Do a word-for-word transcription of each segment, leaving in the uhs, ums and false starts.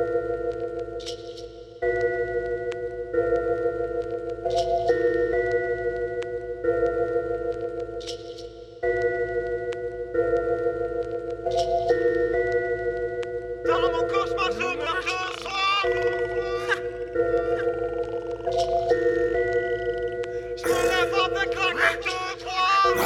Dans mon cauchemar, je meurs de soir. Je me lève avec la gueule de bois.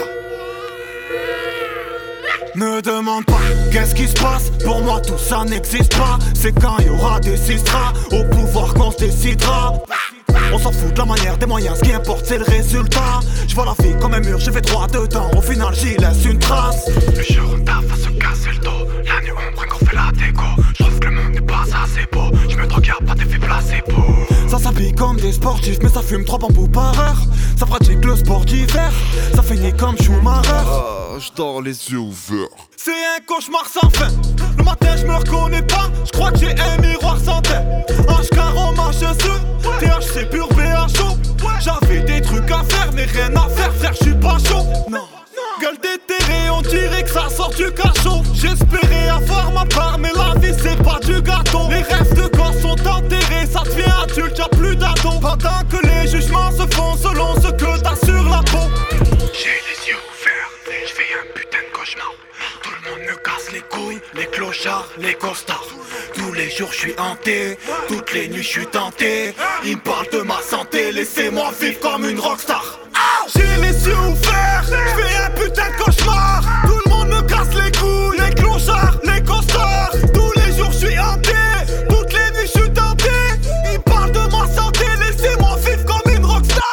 Ne demande pas qu'est-ce qui se passe. Pour moi tout ça n'existe pas. C'est quand il y aura des sistras au pouvoir qu'on se décidera. On s'en fout de la manière, des moyens, ce qui importe c'est le résultat. Je vois la vie comme un mur, je fais droit dedans. Au final j'y laisse une trace. Le jour on taffe à se casser le dos. La nuit on prend qu'on fait la déco. Je trouve que le monde n'est pas assez beau. Je me drogue, y'a pas d'effet placebo. Ça s'habille comme des sportifs, mais ça fume trois bambous par heure. Ça pratique le sport d'hiver, ça finit comme Schumacher. Ah, je dors les yeux ouverts. C'est un cauchemar sans fin. Le matin je me reconnais pas, je crois que j'ai un miroir sans tête. H caron marche sur T H C pur B H O. J'avais des trucs à faire mais rien à faire frère, je suis pas chaud. Non. Gueule déterrée, on dirait que ça sort du cachot. J'espérais avoir ma part mais la vie c'est pas du gâteau. Les rêves de gosse sont enterrés, ça devient adulte, y'a plus d'ado. Pendant que les jugements se font selon ce que t'as sur la peau. J'ai les yeux ouverts, je fais un putain de cauchemar. Tout le monde me casse les couilles, les clochards, les costards. Tous les jours je suis hanté, toutes les nuits je suis tenté. Ils me parlent de ma santé, laissez-moi vivre comme une rockstar. J'ai les yeux ouverts, je fais un putain de cauchemar. Tout le monde me casse les couilles, les clochards, les costards. Tous les jours je suis hanté, toutes les nuits je suis tenté. Ils parlent de ma santé, laissez-moi vivre comme une rockstar.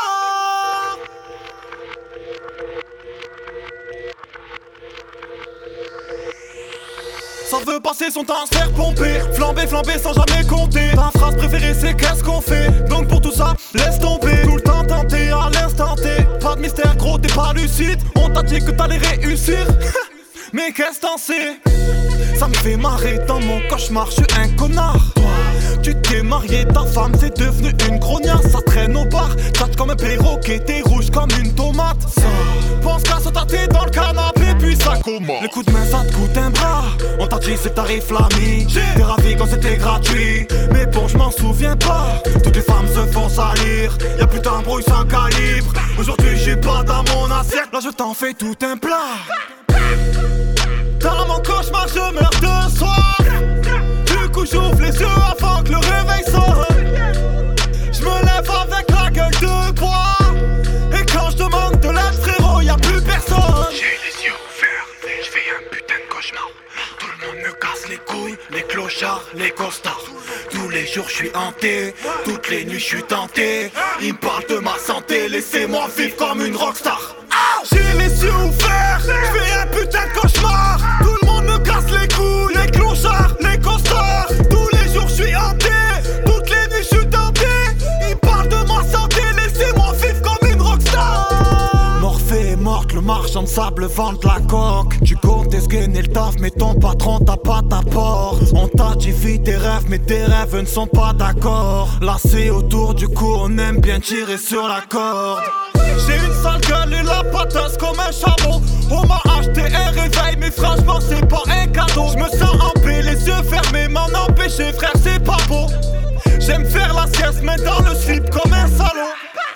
Ça veut passer son temps à se faire pomper, flamber, flamber sans jamais compter. Ta phrase préférée c'est qu'est-ce qu'on fait. Donc pour tout ça, laisse tomber. Tout le temps tenté à l'instant T. Pas de mystère gros, t'es pas lucide. On t'a dit que t'allais réussir. Mais qu'est-ce t'en sais? Ça me fait marrer dans mon cauchemar, je suis un connard. Tu t'es marié, ta femme c'est devenu une grognasse. Ça traîne au bar, tâte comme un perroquet, t'es rouge comme une tomate. Ça pense qu'à se tâter dans le canapé puis ça commence. Le coup de main ça te coûte un bras. On t'a dit c'est tarif l'ami. T'es ravi quand c'était gratuit. Mais bon je m'en souviens pas. Toutes les femmes se font salir. Y'a plus d'embrouille sans calibre. Aujourd'hui j'ai pas dans mon assiette. Là je t'en fais tout un plat. Dans mon cauchemar je meurs de soir. Du coup j'ouvre les yeux avant que le réveil sonne. Je me lève avec la gueule de bois. Et quand je demande de l'aide frérot y'a plus personne. J'ai les yeux ouverts, je fais un putain de cauchemar. Tout le monde me casse les couilles, les clochards, les costards. Tous les jours je suis hanté, toutes les nuits je suis tenté. Ils me parlent de ma santé, laissez-moi vivre comme une rockstar. J'ai les yeux ouverts, je fais un putain de cauchemar. Tout le monde me casse les couilles, les clochards, les costards. Tous les jours je suis hanté, toutes les nuits je suis tenté. Ils parlent de ma santé, laissez-moi vivre comme une rockstar. Morphée est morte, le marchand de sable vend de la coque. Tu comptes tes gains et le taf, mais ton patron t'a pas ta porte. On t'a dit vis tes rêves, mais tes rêves ne sont pas d'accord. Lacé autour du cou, on aime bien tirer sur la corde. J'ai une sale gueule et la patasse comme un chameau. On m'a acheté un réveil mais franchement c'est pas un cadeau. Je me sens en paix, les yeux fermés, m'en empêcher frère c'est pas beau. J'aime faire la sieste mais dans le slip comme un salaud.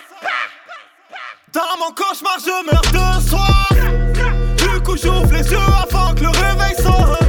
Dans mon cauchemar je meurs de soir. Du coup j'ouvre les yeux avant que le réveil sonne.